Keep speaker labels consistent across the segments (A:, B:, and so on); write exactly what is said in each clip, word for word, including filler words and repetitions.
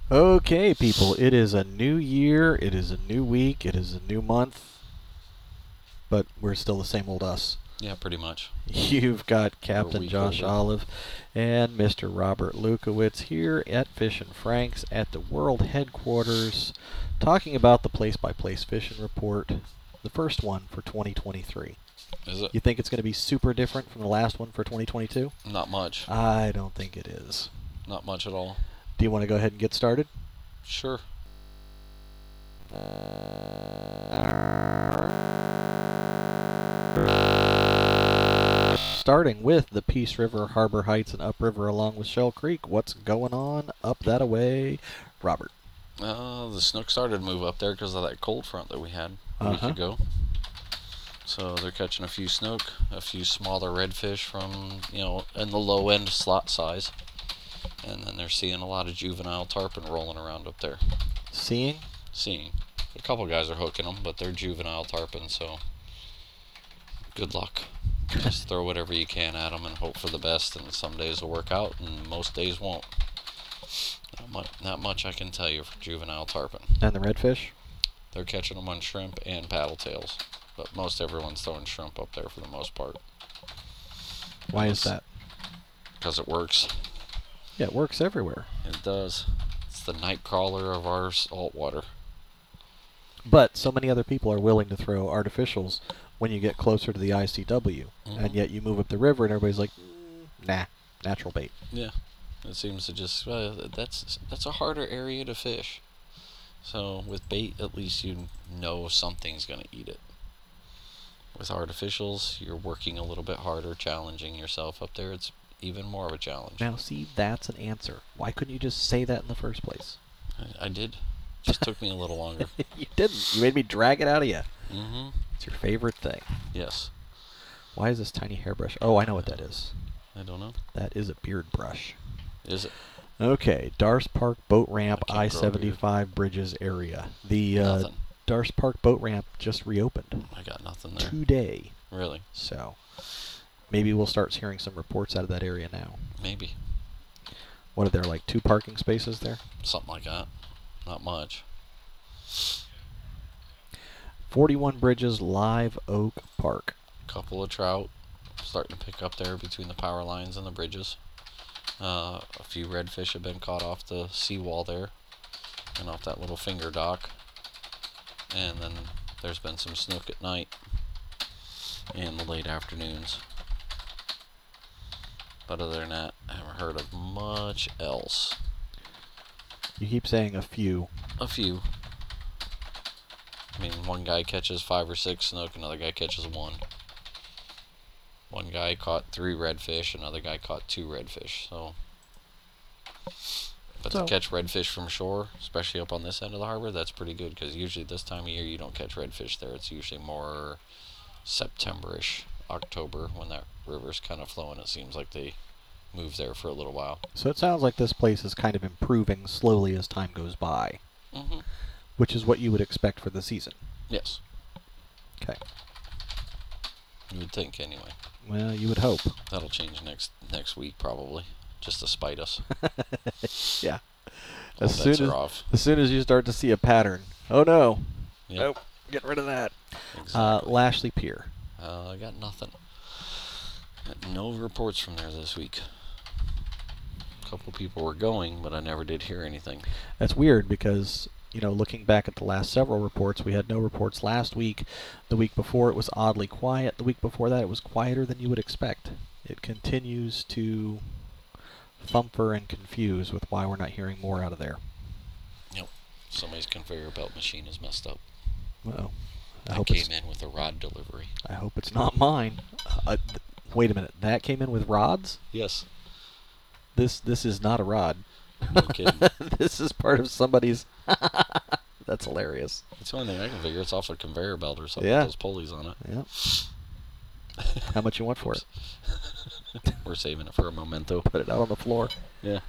A: Okay, people, it is a new year, it is a new week, it is a new month, but we're still the same old us.
B: Yeah, pretty much.
A: You've got
B: We're a
A: Captain
B: week
A: Josh
B: older.
A: Olive and Mister Robert Lukowitz here at Fish and Franks at the world headquarters, talking about the place-by-place fishing report, the first one for twenty twenty-three.
B: Is it?
A: You think it's going to be super different from the last one for twenty twenty-two?
B: Not much.
A: I don't think it is.
B: Not much at all.
A: Do you want to go ahead and get started?
B: Sure.
A: Starting with the Peace River, Harbor Heights, and upriver along with Shell Creek. What's going on up that away, Robert?
B: Uh, the snook started to move up there because of that cold front that we had a
A: Uh-huh.
B: week ago. So they're catching a few snook, a few smaller redfish from, you know, in the low end slot size. And then they're seeing a lot of juvenile tarpon rolling around up there.
A: Seeing?
B: Seeing. A couple guys are hooking them, but they're juvenile tarpon, so good luck. Just throw whatever you can at them and hope for the best, and some days will work out and most days won't. Not much, not much I can tell you for juvenile tarpon.
A: And the redfish?
B: They're catching them on shrimp and paddle tails, but most everyone's throwing shrimp up there for the most part.
A: Why is that?
B: Because it works.
A: Yeah, it works everywhere.
B: It does. It's the night crawler of our saltwater.
A: But so many other people are willing to throw artificials when you get closer to the I C W.
B: Mhm.
A: And yet you move up the river and everybody's like, mm, nah, natural bait.
B: Yeah, it seems to just uh, that's that's a harder area to fish. So with bait, at least you know something's gonna eat it. With artificials, you're working a little bit harder, challenging yourself up there. It's even more of a challenge.
A: Now, see, that's an answer. Why couldn't you just say that in the first place?
B: I, I did. Just took me a little longer.
A: You didn't. You made me drag it out of you.
B: Mm-hmm.
A: It's your favorite thing.
B: Yes.
A: Why is this tiny hairbrush? Oh, I know what that is.
B: I don't know.
A: That is a beard brush.
B: Is it?
A: Okay, Darce Park Boat Ramp,
B: I
A: I
B: can't grow a beard.
A: seventy-five Bridges area. The uh,
B: Nothing.
A: Darce Park Boat Ramp just reopened
B: I got nothing there.
A: today.
B: Really?
A: So maybe we'll start hearing some reports out of that area now.
B: Maybe.
A: What are there, like two parking spaces there?
B: Something like that. Not much.
A: forty-one Bridges, Live Oak Park.
B: Couple of trout starting to pick up there between the power lines and the bridges. Uh, a few redfish have been caught off the seawall there and off that little finger dock. And then there's been some snook at night in the late afternoons. But other than that, I haven't heard of much else.
A: You keep saying a few.
B: A few. I mean, one guy catches five or six snook, another guy catches one. One guy caught three redfish, another guy caught two redfish. So, but
A: So-
B: to catch redfish from shore, especially up on this end of the harbor, that's pretty good because usually this time of year you don't catch redfish there. It's usually more September-ish, October, when that river's kind of flowing. It seems like they move there for a little while.
A: So it sounds like this place is kind of improving slowly as time goes by,
B: Mm-hmm.
A: which is what you would expect for the season.
B: Yes,
A: Okay.
B: you would think anyway.
A: Well, you would hope.
B: That'll change next next week probably, just to spite us.
A: Yeah.
B: All
A: As soon
B: bets
A: as
B: are off.
A: as soon as you start to see a pattern, oh no,
B: Yep.
A: nope, get rid of that. Uh,
B: Exactly.
A: Lashley Pier.
B: Uh, I got nothing. Got no reports from there this week. A couple people were going, but I never did hear anything.
A: That's weird because, you know, looking back at the last several reports, we had no reports last week. The week before it was oddly quiet. The week before that it was quieter than you would expect. It continues to thumper and confuse with why we're not hearing more out of there.
B: Yep. Somebody's conveyor belt machine is messed up.
A: Uh-oh. I
B: I
A: hope
B: came
A: it's,
B: in with a rod delivery.
A: I hope it's not mine. Uh, th- wait a minute. That came in with rods?
B: Yes.
A: This this is not a rod.
B: No kidding.
A: This is part of somebody's. That's hilarious.
B: It's the only thing I can figure. It's off a conveyor belt or something
A: Yeah.
B: with those pulleys on it.
A: Yeah. How much you want for it?
B: We're saving it for a memento.
A: Put it out on the floor.
B: Yeah.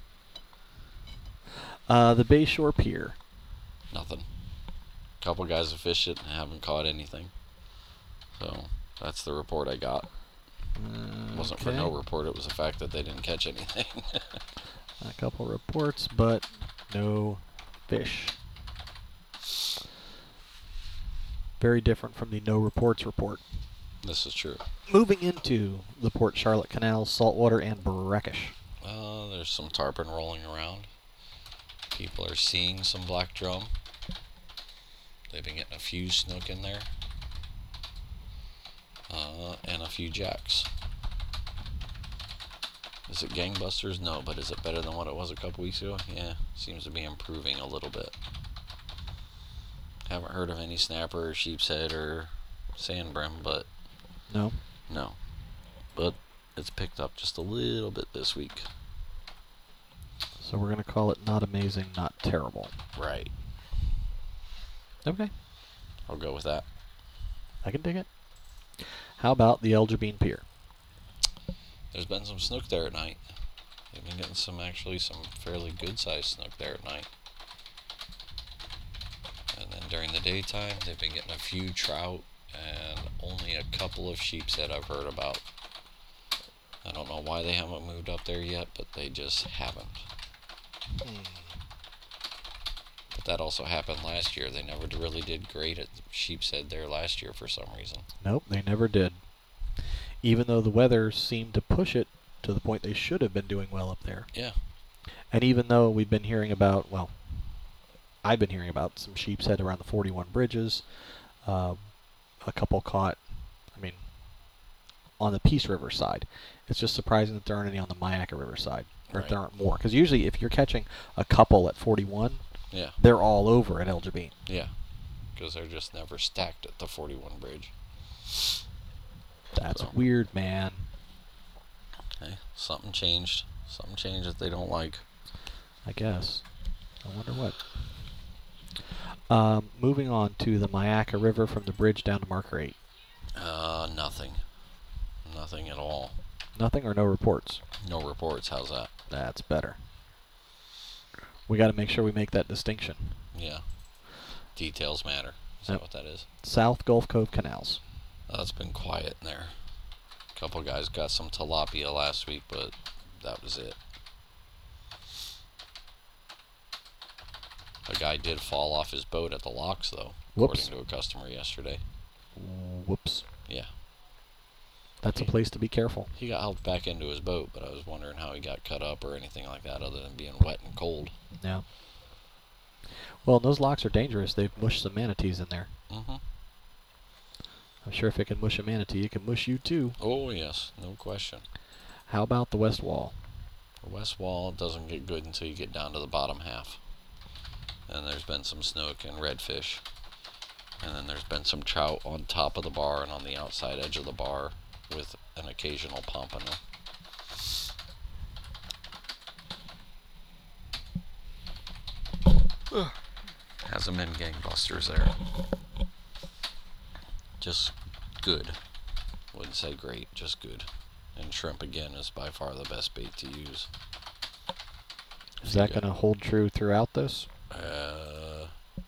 A: Uh, the Bayshore Pier.
B: Nothing. Couple guys have fished it and haven't caught anything. So that's the report I got. It wasn't for no
A: Okay.
B: report. It was the fact that they didn't catch anything.
A: A couple reports, but No fish. Very different from the no reports report.
B: This is true.
A: Moving into the Port Charlotte Canal, saltwater and brackish.
B: Uh, there's some tarpon rolling around. People are seeing some black drum. They've been getting a few snook in there. Uh, and a few jacks. Is it gangbusters? No, but is it better than what it was a couple weeks ago? Yeah, seems to be improving a little bit. Haven't heard of any snapper or sheepshead or sand brim, but
A: No.
B: no. But it's picked up just a little bit this week.
A: So we're going to call it not amazing, not terrible.
B: Right.
A: Okay.
B: I'll go with that.
A: I can dig it. How about the El Jabin Pier?
B: There's been some snook there at night. They've been getting some, actually, some fairly good sized snook there at night. And then during the daytime, they've been getting a few trout and only a couple of sheepshead I've heard about. I don't know why they haven't moved up there yet, but they just haven't.
A: Hmm.
B: But that also happened last year. They never really did great at sheepshead there last year for some reason.
A: Nope, they never did. Even though the weather seemed to push it to the point they should have been doing well up there.
B: Yeah.
A: And even though we've been hearing about, well, I've been hearing about some sheepshead around the forty-one bridges, uh, a couple caught, I mean, on the Peace River side. It's just surprising that there aren't any on the Myakka River side, or
B: Right.
A: if there aren't more. Because usually if you're catching a couple at forty-one,
B: Yeah.
A: they're all over at El Jabin.
B: Yeah. Because they're just never stacked at the forty-one bridge.
A: That's
B: So.
A: weird, man.
B: Hey, something changed. Something changed that they don't like.
A: I guess. I wonder what. Um, moving on to the Myakka River from the bridge down to Marker eight.
B: Uh, nothing. Nothing at all.
A: Nothing or no reports?
B: No reports. How's that?
A: That's better. We got to make sure we make that distinction.
B: Yeah. Details matter. Is
A: Yep.
B: that what that is?
A: South Gulf Cove canals.
B: Uh, it's been quiet in there. A couple guys got some tilapia last week, but that was it. A guy did fall off his boat at the locks, though,
A: Whoops.
B: according to a customer yesterday.
A: Whoops.
B: Yeah.
A: That's a place to be careful.
B: He got helped back into his boat, but I was wondering how he got cut up or anything like that other than being wet and cold.
A: Yeah. Well, and those locks are dangerous. They've mushed some manatees in there.
B: Mm-hmm.
A: I'm sure if it can mush a manatee, it can mush you too.
B: Oh, yes. No question.
A: How about the west wall?
B: The west wall doesn't get good until you get down to the bottom half. And there's been some snook and redfish. And then there's been some trout on top of the bar and on the outside edge of the bar with an occasional pompano. Hasn't been gangbusters there. Just good. Wouldn't say great, just good. And shrimp again is by far the best bait to use.
A: Is that going to hold true throughout this?
B: Uh,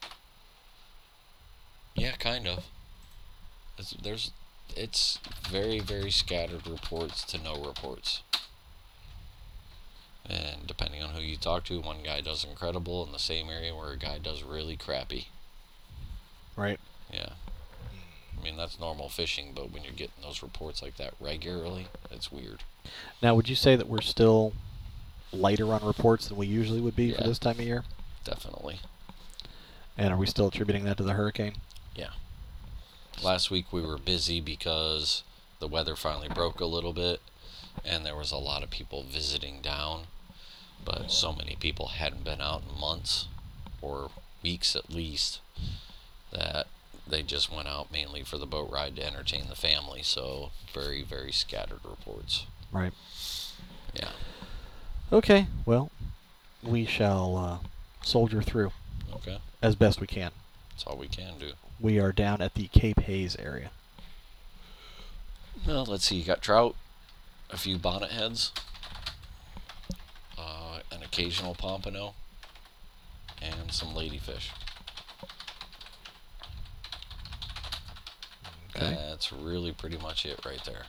B: yeah, kind of. It's, there's, it's very, very scattered reports to no reports. And depending on who you talk to, one guy does incredible in the same area where a guy does really crappy.
A: Right.
B: Yeah. I mean, that's normal fishing, but when you're getting those reports like that regularly, it's weird.
A: Now, would you say that we're still lighter on reports than we usually would be
B: Yeah.
A: for this time of year?
B: Definitely.
A: And are we still attributing that to the hurricane?
B: Yeah. Last week we were busy because the weather finally broke a little bit and there was a lot of people visiting down, but so many people hadn't been out in months or weeks at least that they just went out mainly for the boat ride to entertain the family. So very, very scattered reports.
A: Right.
B: Yeah.
A: Okay, well, we shall uh, soldier through
B: Okay.
A: as best we can.
B: That's all we can do.
A: We are down at the Cape Hayes area.
B: Well, let's see. You got trout, a few bonnet heads, uh, an occasional pompano, and some ladyfish.
A: Okay.
B: That's really pretty much it right there.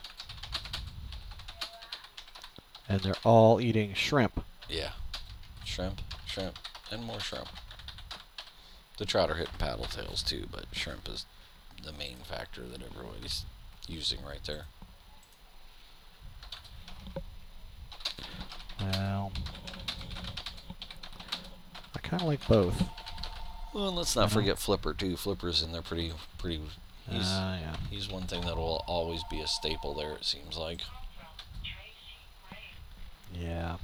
A: And they're all eating shrimp.
B: Yeah. Shrimp, shrimp, and more shrimp. The trout are hitting paddle tails too, but shrimp is the main factor that everybody's using right there.
A: Well, I kind of like both.
B: Well, and let's not forget Flipper too. Flipper's in there pretty, pretty. He's
A: Uh, yeah.
B: he's one thing that will always be a staple there. It seems like.
A: Yeah.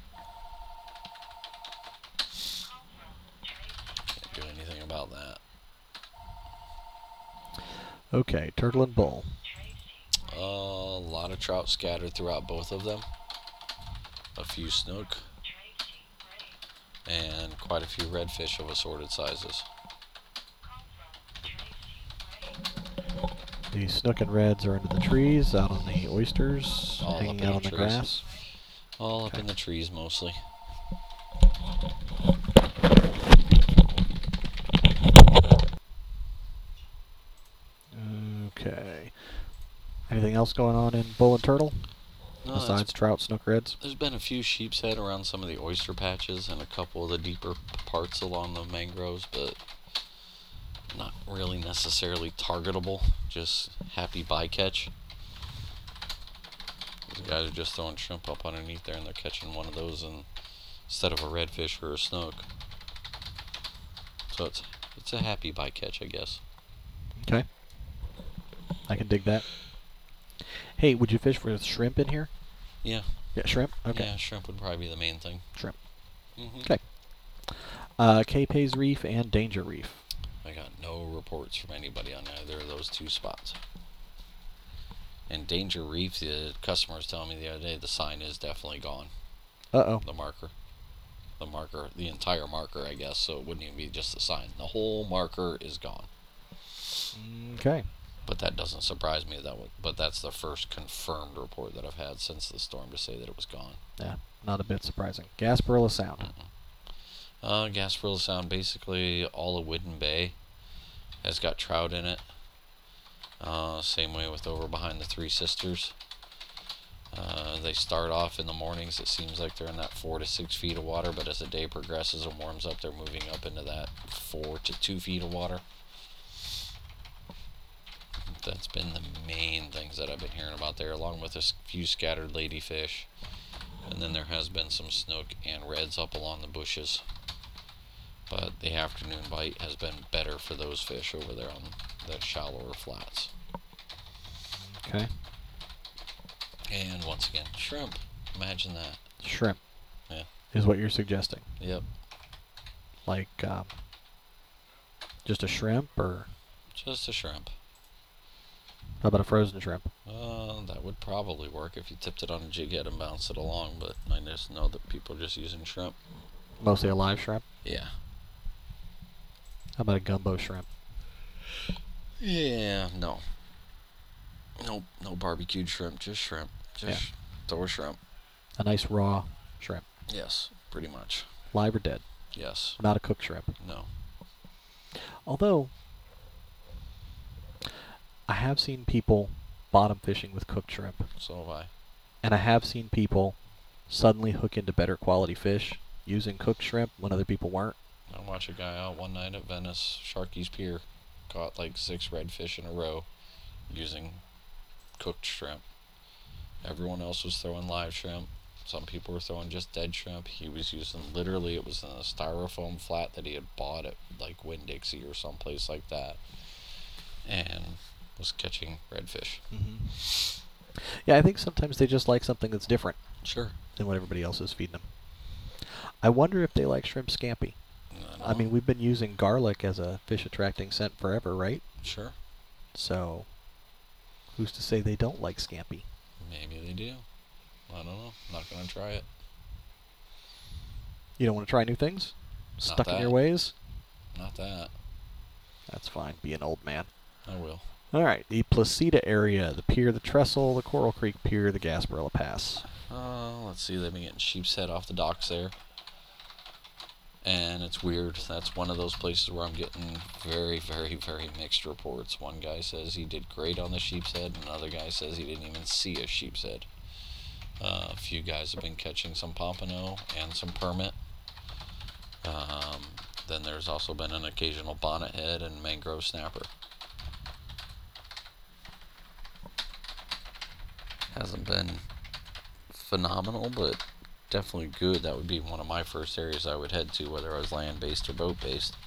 B: Can't do anything about that.
A: Okay, turtle and bull.
B: Uh, a lot of trout scattered throughout both of them. A few snook. And quite a few redfish of assorted sizes.
A: The snook and reds are into the trees, out on the oysters,
B: All
A: hanging
B: up in
A: out on
B: the
A: the
B: trees.
A: grass.
B: All
A: Okay.
B: up in the trees mostly.
A: Okay. Anything else going on in bull and turtle
B: No,
A: besides
B: it's-
A: trout, snook, reds?
B: there's been a few sheep's head around some of the oyster patches and a couple of the deeper parts along the mangroves, but not really necessarily targetable. Just happy bycatch. These guys are just throwing shrimp up underneath there and they're catching one of those and instead of a redfish or a snook. So it's it's a happy bycatch, I guess.
A: Okay. I can dig that. Hey, would you fish for shrimp in here?
B: Yeah.
A: Yeah, shrimp? Okay.
B: Yeah, shrimp would probably be the main thing.
A: Shrimp.
B: Mm-hmm.
A: Okay. Uh, Cape Hayes Reef and Danger Reef.
B: I got no reports from anybody on either of those two spots. And Danger Reef, the customer was telling me the other day, the sign is definitely gone.
A: Uh-oh.
B: The marker. The marker, the entire marker, I guess, so it wouldn't even be just the sign. The whole marker is gone.
A: Okay.
B: But that doesn't surprise me. That would, but that's the first confirmed report that I've had since the storm to say that it was gone.
A: Yeah, not a bit surprising. Gasparilla Sound.
B: Mm-mm. Uh, Gasparilla Sound, basically all of Whidden Bay has got trout in it. Uh, same way with over behind the Three Sisters. Uh, they start off in the mornings, it seems like they're in that four to six feet of water, but as the day progresses and warms up, they're moving up into that four to two feet of water. That's been the main things that I've been hearing about there, along with a s- few scattered ladyfish. And then there has been some snook and reds up along the bushes. But the afternoon bite has been better for those fish over there on the shallower flats.
A: Okay.
B: And once again, shrimp. Imagine that.
A: Shrimp.
B: Yeah.
A: Is what you're suggesting.
B: Yep.
A: Like, um, just a shrimp, or
B: Just a shrimp.
A: how about a frozen shrimp?
B: Uh, that would probably work if you tipped it on a jig head and bounced it along, but I just know that people are just using shrimp.
A: Mostly a live shrimp?
B: Yeah.
A: How about a gumbo shrimp?
B: Yeah, no. No, no barbecued shrimp, just shrimp. Just throw a shrimp.
A: A nice raw shrimp.
B: Yes, pretty much.
A: Live or dead?
B: Yes.
A: Not a cooked shrimp.
B: No.
A: Although, I have seen people bottom fishing with cooked shrimp.
B: So have I.
A: And I have seen people suddenly hook into better quality fish using cooked shrimp when other people weren't.
B: I watched a guy out one night at Venice Sharky's Pier, caught like six redfish in a row using cooked shrimp. Everyone else was throwing live shrimp. Some people were throwing just dead shrimp. He was using, literally, it was in a styrofoam flat that he had bought at like Winn-Dixie or someplace like that, and was catching redfish.
A: Mm-hmm. Yeah, I think sometimes they just like something that's different
B: Sure.
A: than what everybody else is feeding them. I wonder if they like shrimp scampi. I mean, we've been using garlic as a fish attracting scent forever, right?
B: Sure.
A: So, who's to say they don't like scampi?
B: Maybe they do. I don't know. Not gonna try it.
A: You don't want to try new things? Stuck in your
B: that.
A: ways?
B: Not that.
A: That's fine. Be an old man.
B: I will.
A: All right, the Placida area, the pier, the Trestle, the Coral Creek Pier, the Gasparilla Pass.
B: Uh, let's see. They've been getting sheep's head off the docks there. And it's weird. That's one of those places where I'm getting very, very, very mixed reports. One guy says he did great on the sheep's head. Another guy says he didn't even see a sheep's head. Uh, a few guys have been catching some pompano and some permit. Um, then there's also been an occasional bonnethead and mangrove snapper. Hasn't been phenomenal, but definitely good. That would be one of my first areas I would head to, whether I was land-based or boat-based.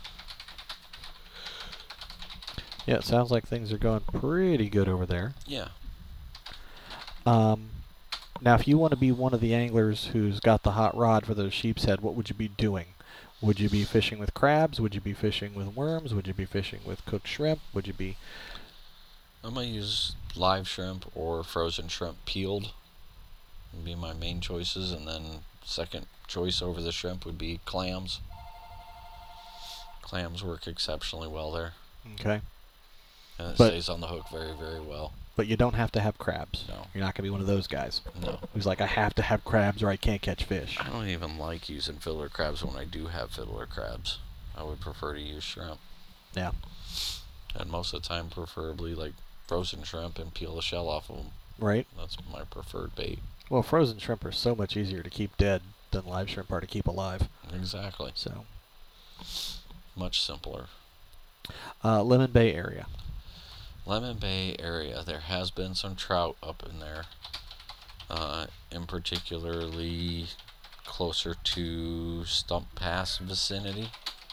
A: Yeah, it sounds like things are going pretty good over there.
B: Yeah.
A: Um, now, if you want to be one of the anglers who's got the hot rod for those sheep's head, what would you be doing? Would you be fishing with crabs? Would you be fishing with worms? Would you be fishing with cooked shrimp? Would you be...
B: I'm going to use live shrimp or frozen shrimp peeled. Would be my main choices, and then second choice over the shrimp would be clams. Clams work exceptionally well there.
A: Okay.
B: And it
A: But-
B: stays on the hook very, very well.
A: But you don't have to have crabs.
B: No.
A: You're not going to be one of those guys
B: No.
A: who's like, I have to have crabs or I can't catch fish.
B: I don't even like using fiddler crabs when I do have fiddler crabs. I would prefer to use shrimp.
A: Yeah.
B: And most of the time, preferably like frozen shrimp and peel the shell off of them.
A: Right?
B: That's my preferred bait.
A: Well, frozen shrimp are so much easier to keep dead than live shrimp are to keep alive.
B: Exactly.
A: So,
B: Much simpler.
A: uh, Lemon Bay area.
B: Lemon Bay area, there has been some trout up in there. Uh, in particularly closer to Stump Pass vicinity.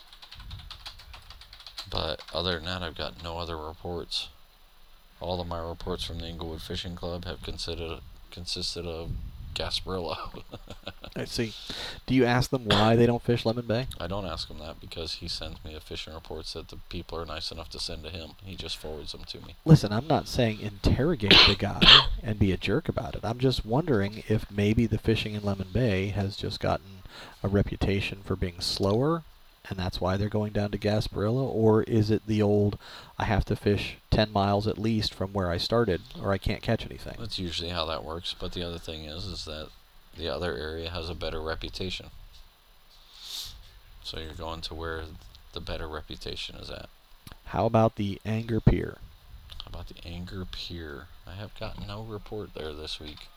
B: But other than that, I've got no other reports. All of my reports from the Inglewood Fishing Club have considered consisted of Gasparilla.
A: I see. Do you ask them why they don't fish Lemon Bay?
B: I don't ask him that because he sends me the fishing reports that the people are nice enough to send to him. He just forwards them to me.
A: Listen, I'm not saying interrogate the guy and be a jerk about it. I'm just wondering if maybe the fishing in Lemon Bay has just gotten a reputation for being slower, and that's why they're going down to Gasparilla, or is it the old, I have to fish ten miles at least from where I started, or I can't catch anything?
B: That's usually how that works. But the other thing is, is that the other area has a better reputation. So you're going to where the better reputation is at.
A: How about the Anger Pier?
B: How about the Anger Pier? I have got no report there this week.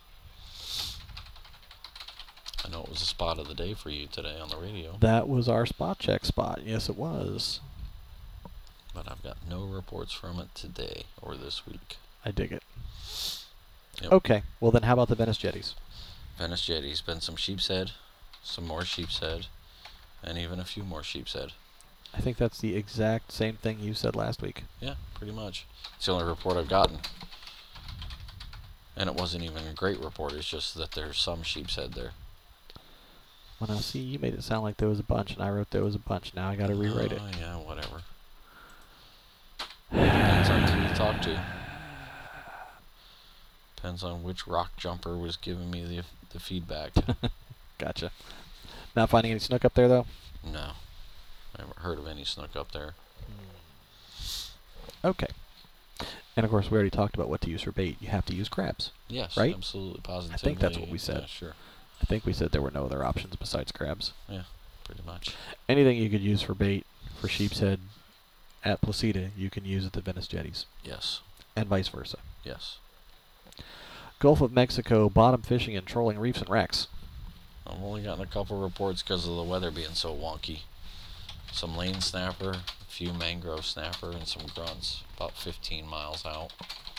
B: I know it was a spot of the day for you today on the radio,
A: That was our spot check spot. Yes, it was.
B: but I've got no reports from it today or this week.
A: I dig it.
B: Yep.
A: Okay, well then how about the Venice Jetties?
B: Venice Jetty's been some sheep's head, some more sheep's head, and even a few more sheep's head.
A: I think that's the exact same thing you said last week.
B: Yeah, pretty much. It's the only report I've gotten. And it wasn't even a great report, it's just that there's some sheep's head there.
A: Well, now see, you made it sound like there was a bunch, and I wrote there was a bunch. Now I got to rewrite it.
B: Oh, yeah, whatever. Depends on who you talk to. Depends on which rock jumper was giving me the the feedback.
A: Gotcha. Not finding any snook up there, though?
B: No. I haven't heard of any snook up there.
A: Okay. And of course, we already talked about what to use for bait. You have to use crabs.
B: Yes,
A: Right?
B: absolutely, positively.
A: I think that's what we said.
B: Yeah, sure.
A: I think we said there were no other options besides crabs.
B: Pretty much.
A: Anything you could use for bait for sheep's head at Placida, you can use at the Venice Jetties,
B: Yes.
A: and vice versa.
B: Yes.
A: Gulf of Mexico, bottom fishing and trolling reefs and wrecks.
B: I've only gotten a couple reports because of the weather being so wonky. Some lane snapper, a few mangrove snapper, and some grunts about fifteen miles out.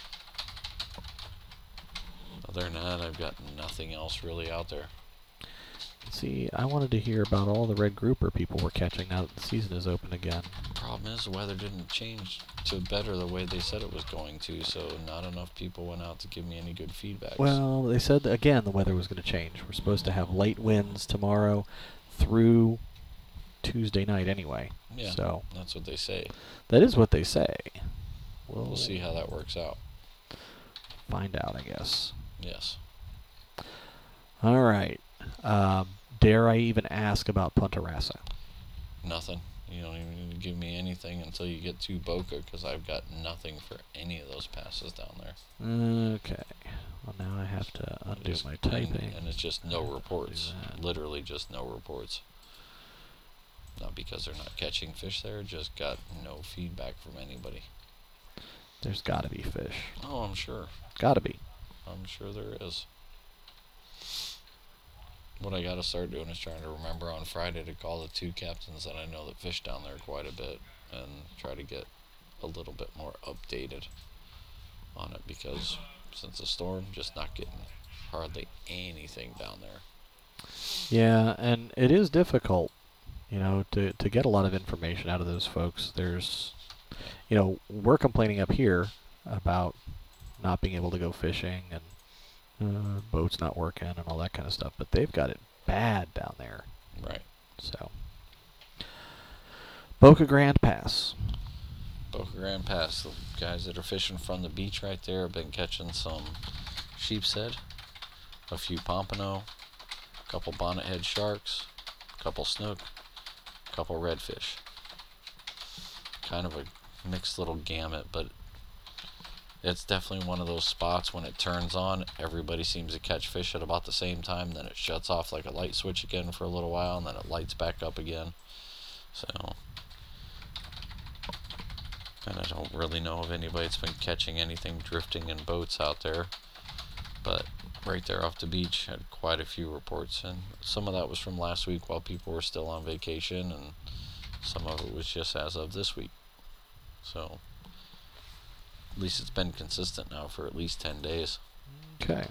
B: Other than that, I've got nothing else really out there.
A: See, I wanted to hear about all the red grouper people were catching now that the season is open again.
B: Problem is, the weather didn't change to better the way they said it was going to, so not enough people went out to give me any good feedback.
A: Well, they said that, again the weather was going to change. We're supposed to have light winds tomorrow through Tuesday night anyway.
B: yeah,
A: So
B: that's what they say.
A: that is what they say. We'll,
B: We'll see how that works out.
A: find out, I guess.
B: Yes.
A: All right. Um, dare I even ask about Punta Rasa?
B: Nothing. You don't even need to give me anything until you get to Boca, because I've got nothing for any of those passes down there.
A: Okay. Well, now I have to undo
B: Just-
A: my
B: and-
A: typing.
B: And, it's just no reports.
A: that.
B: Literally just no reports. Not because they're not catching fish there, just got no feedback from anybody.
A: There's got to be fish.
B: Oh, I'm sure.
A: Got to be.
B: I'm sure there is. what I gotta start doing is trying to remember on Friday to call the two captains that I know that fish down there quite a bit and try to get a little bit more updated on it, because since the storm, just not getting hardly anything down there.
A: Yeah, and it is difficult, you know, to, to get a lot of information out of those folks. There's, you know, we're complaining up here about not being able to go fishing and uh, boats not working and all that kind of stuff, but they've got it bad down there.
B: Right.
A: So, Boca Grande Pass.
B: Boca Grande Pass. The guys that are fishing from the beach right there have been catching some sheep's head, a few pompano, a couple bonnethead sharks, a couple snook, a couple redfish. Kind of a mixed little gamut, but it's definitely one of those spots when it turns on, everybody seems to catch fish at about the same time, then it shuts off like a light switch again for a little while, and then it lights back up again. So, and I don't really know if anybody that's been catching anything drifting in boats out there, but right there off the beach had quite a few reports, and some of that was from last week while people were still on vacation, and some of it was just as of this week. So at least it's been consistent now for at least ten days.
A: Okay.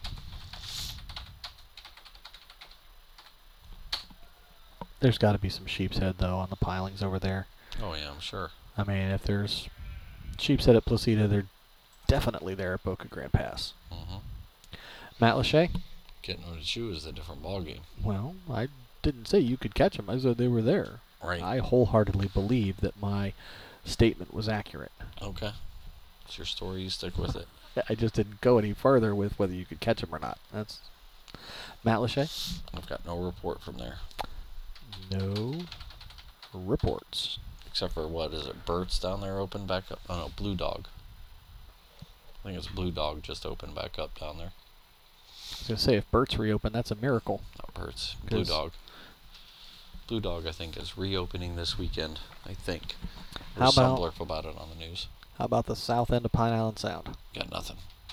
A: There's got to be some sheep's head, though, on the pilings over there.
B: Oh yeah, I'm sure.
A: I mean, if there's sheep's head at Placida, they're definitely there at Boca Grande Pass.
B: Mm-hmm.
A: Matt Lachey?
B: Getting them to chew is a different ballgame.
A: Well, I didn't say you could catch them. I said they were there.
B: Right.
A: I wholeheartedly believe that my statement was accurate.
B: Okay. It's your story. You stick with it.
A: I just didn't go any further with whether you could catch them or not. That's Matt Lachey?
B: I've got no report from there.
A: No reports.
B: Except for, what is it, Burt's down there open back up? Oh no, Blue Dog. I think it's Blue Dog just opened back up down there.
A: I was going to say, if Burt's reopened, that's a miracle.
B: Not Burt's. Blue Dog. Blue Dog, I think, is reopening this weekend. I think. There's
A: How
B: some
A: about-
B: blurb about it on the news.
A: How about the south end of Pine Island Sound?
B: Got nothing.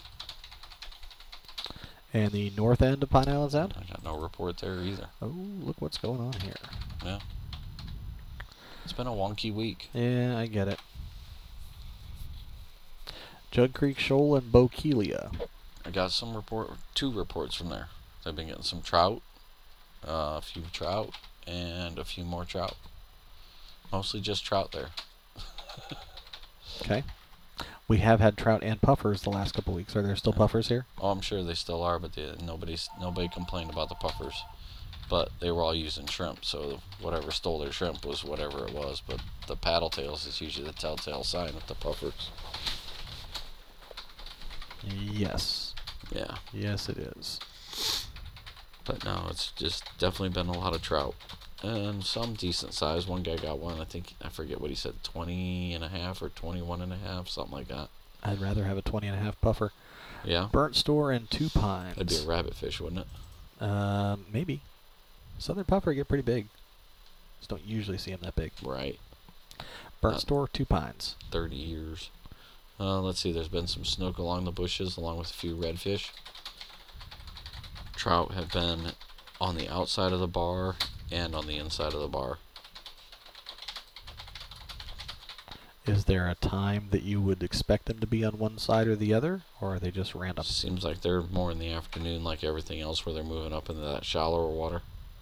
A: And the north end of Pine Island Sound?
B: I got no report there either.
A: Oh, look what's going on here.
B: Yeah. It's been a wonky week.
A: Yeah, I get it. Jug Creek Shoal and Bokeelia.
B: I got some report, two reports from there. They've been getting some trout, uh, a few trout, and a few more trout. Mostly just trout there.
A: Okay. We have had trout and puffers the last couple weeks. Are there still
B: Yeah.
A: puffers here?
B: Oh, I'm sure they still are, but they, nobody's nobody complained about the puffers. But they were all using shrimp, so whatever stole their shrimp was whatever it was. But the paddle tails is usually the telltale sign with the puffers.
A: Yes.
B: Yeah.
A: Yes, it is.
B: But no, it's just definitely been a lot of trout. And some decent size. One guy got one, I think, I forget what he said, twenty and a half or twenty-one and a half, something like that.
A: I'd rather have a twenty and a half puffer.
B: Yeah.
A: Burnt Store and Two Pines.
B: That'd be a rabbit fish, wouldn't it?
A: Um, maybe. Southern puffer get pretty big. Just don't usually see them that big.
B: Right.
A: Burnt
B: Uh,
A: Store, Two Pines.
B: thirty years. Uh, let's see, there's been some snook along the bushes along with a few redfish. Trout have been on the outside of the bar and on the inside of the bar.
A: Is there a time that you would expect them to be on one side or the other, or are they just random?
B: Seems like they're more in the afternoon like everything else where they're moving up into that shallower water.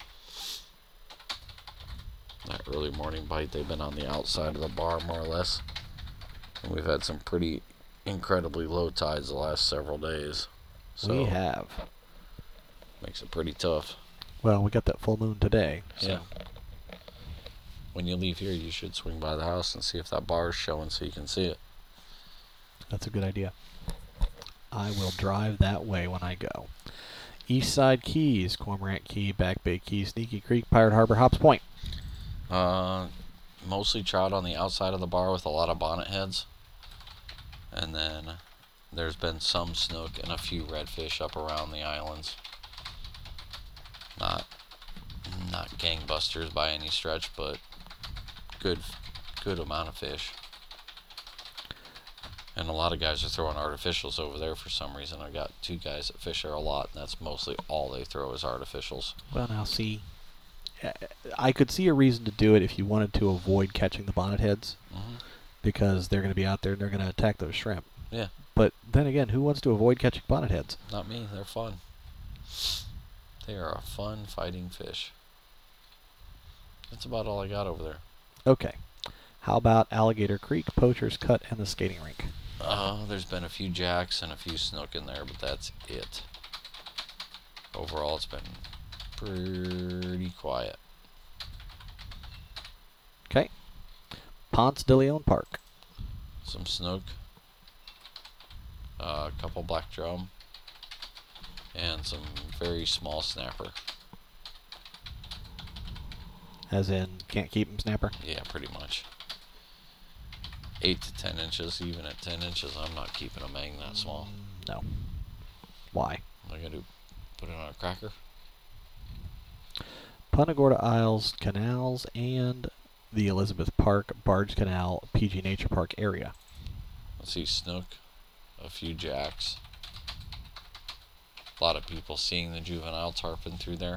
B: That early morning bite, they've been on the outside of the bar more or less. And we've had some pretty incredibly low tides the last several days. So
A: We have.
B: makes it pretty tough.
A: Well, we got that full moon today. So.
B: Yeah. When you leave here, you should swing by the house and see if that bar is showing so you can see it.
A: That's a good idea. I will drive that way when I go. East Side Keys, Cormorant Key, Back Bay Key, Sneaky Creek, Pirate Harbor, Hops Point.
B: Uh, mostly trout on the outside of the bar with a lot of bonnet heads. And then there's been some snook and a few redfish up around the islands. Not not gangbusters by any stretch, but good good amount of fish. And a lot of guys are throwing artificials over there for some reason. I got two guys that fish there a lot, and that's mostly all they throw is artificials.
A: Well, now see, I could see a reason to do it if you wanted to avoid catching the bonnet heads,
B: Mm-hmm.
A: because they're going to be out there and they're going to attack those shrimp.
B: Yeah.
A: But then again, who wants to avoid catching bonnet heads?
B: Not me. They're fun. They are a fun fighting fish. That's about all I got over there.
A: Okay. How about Alligator Creek, Poacher's Cut, and the skating rink?
B: Uh, there's been a few jacks and a few snook in there, but that's it. Overall, it's been pretty quiet.
A: Okay. Ponce de Leon Park.
B: Some snook, uh, a couple black drum, and some very small snapper.
A: As in, can't keep them snapper?
B: Yeah, pretty much. Eight to ten inches. Even at ten inches, I'm not keeping a mang that small.
A: No. Why?
B: What am I gonna do? Put it on a cracker?
A: Punta Gorda Isles, canals, and the Elizabeth Park, Barge Canal, P G Nature Park area.
B: Let's see, snook, a few jacks. A lot of people seeing the juvenile tarpon through there.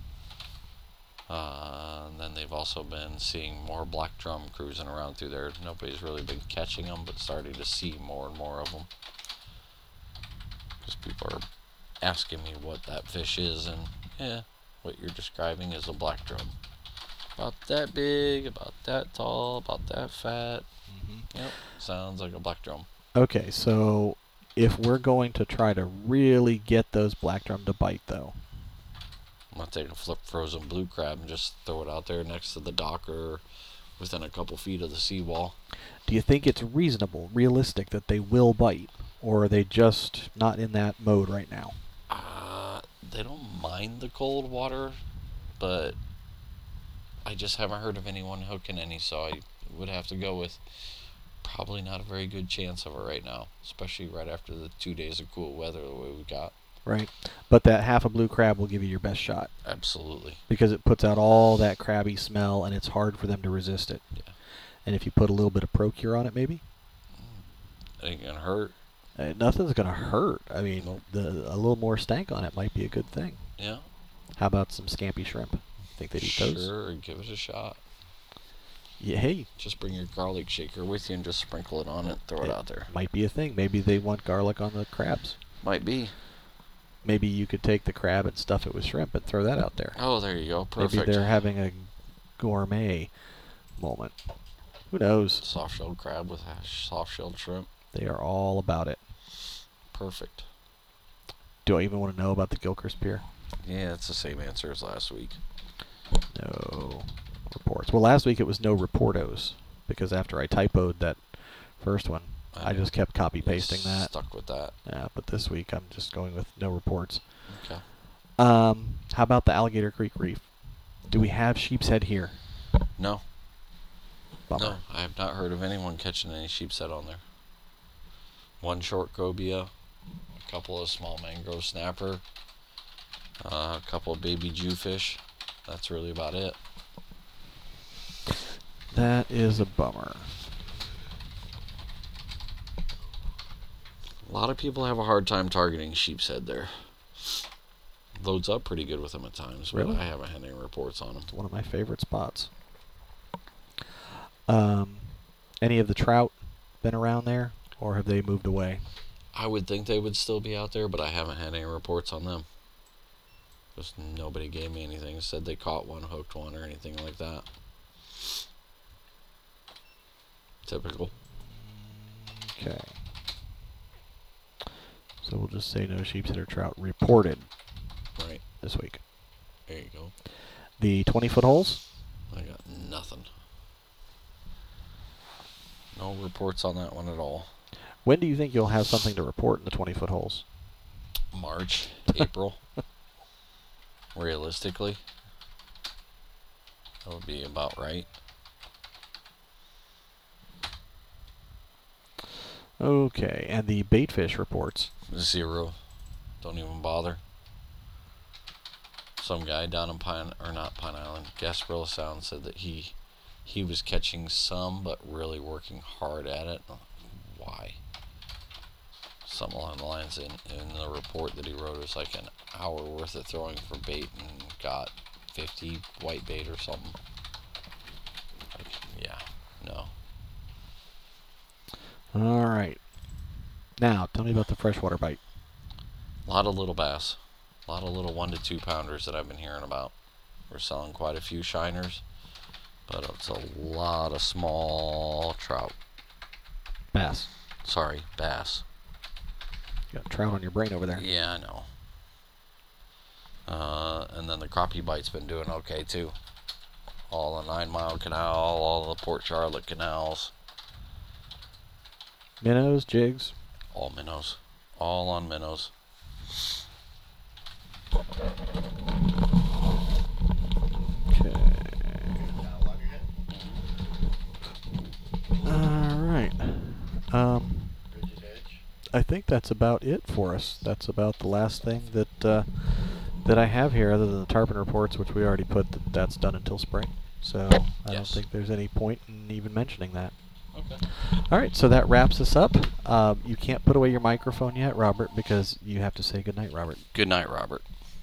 B: Uh, and then they've also been seeing more black drum cruising around through there. Nobody's really been catching them, but starting to see more and more of them. Because people are asking me what that fish is, and yeah, what you're describing is a black drum. About that big, about that tall, about that fat. Mm-hmm. Yep, sounds like a black drum.
A: Okay, so if we're going to try to really get those black drum to bite, though,
B: I'm going to take a flip frozen blue crab and just throw it out there next to the dock or within a couple feet of the seawall.
A: do you think it's reasonable, realistic that they will bite? Or are they just not in that mode right now?
B: Uh, they don't mind the cold water, but I just haven't heard of anyone hooking any, so I would have to go with probably not a very good chance of it right now, especially right after the two days of cool weather the way we got.
A: Right. But that half a blue crab will give you your best shot.
B: Absolutely.
A: Because it puts out all that crabby smell, and it's hard for them to resist it.
B: Yeah.
A: And if you put a little bit of Procure on it, maybe?
B: It ain't going to hurt.
A: Uh, nothing's going to hurt. I mean,
B: Nope.
A: the, a little more stank on it might be a good thing.
B: Yeah.
A: How about some scampi shrimp? Think they'd eat those?
B: Sure, give it a shot.
A: Yeah, hey,
B: Just bring your garlic shaker with you and just sprinkle it on it, throw it,
A: it
B: out there.
A: might be a thing. Maybe they want garlic on the crabs.
B: Might be.
A: Maybe you could take the crab and stuff it with shrimp and throw that out there.
B: Oh, there you go. Perfect.
A: Maybe they're having a gourmet moment. Who knows?
B: Soft-shelled crab with hash, soft-shelled shrimp.
A: They are all about it.
B: Perfect.
A: Do I even want to know about the Gilchrist Pier?
B: Yeah, it's the same answer as last week.
A: No reports. Well, last week it was no reportos, because after I typoed that first one, I, I just kept copy pasting that.
B: Stuck with that.
A: Yeah, but this week I'm just going with no reports.
B: Okay.
A: Um, how about the Alligator Creek Reef? Do we have sheep's head here?
B: No.
A: Bummer.
B: No, I have not heard of anyone catching any sheep's head on there. One short cobia, a couple of small mangrove snapper, uh, a couple of baby jewfish. That's really about it.
A: That is a bummer.
B: A lot of people have a hard time targeting sheep's head there. Loads up pretty good with them at times, but
A: Really?
B: I haven't had any reports on them.
A: It's one of my favorite spots. Um, any of the trout been around there, or have they moved away?
B: I would think they would still be out there, but I haven't had any reports on them. Just nobody gave me anything, said they caught one, hooked one, or anything like that. Typical.
A: Okay. So we'll just say no sheep's head or trout reported
B: Right.
A: this week.
B: There you go.
A: The twenty-foot holes?
B: I got nothing. No reports on that one at all.
A: When do you think you'll have something to report in the twenty-foot holes?
B: March, April. Realistically. That would be about right.
A: Okay, and the baitfish reports.
B: Zero. Don't even bother. Some guy down in Pine, or not Pine Island, Gasparilla Sound said that he he was catching some, but really working hard at it. Why? something along the lines. In, in the report that he wrote, it was like an hour worth of throwing for bait and got fifty white bait or something. Like, yeah, no.
A: All right. Now, tell me about the freshwater bite.
B: A lot of little bass. A lot of little one to two pounders that I've been hearing about. We're selling quite a few shiners, but it's a lot of small trout.
A: Bass.
B: Sorry, bass.
A: You got trout on your brain over there.
B: Yeah, I know. Uh, and then the crappie bite's been doing okay too. All the Nine Mile Canal, all the Port Charlotte canals.
A: Minnows, jigs.
B: All minnows. All on minnows.
A: Okay. All right. Um, I think that's about it for us. That's about the last thing that uh, that I have here, other than the tarpon reports, which we already put that that's done until spring. So I don't
B: Yes.
A: think there's any point in even mentioning that.
B: Okay.
A: All right, so that wraps us up. Um, you can't put away your microphone yet, Robert, because you have to say goodnight, Robert.
B: Good night, Robert.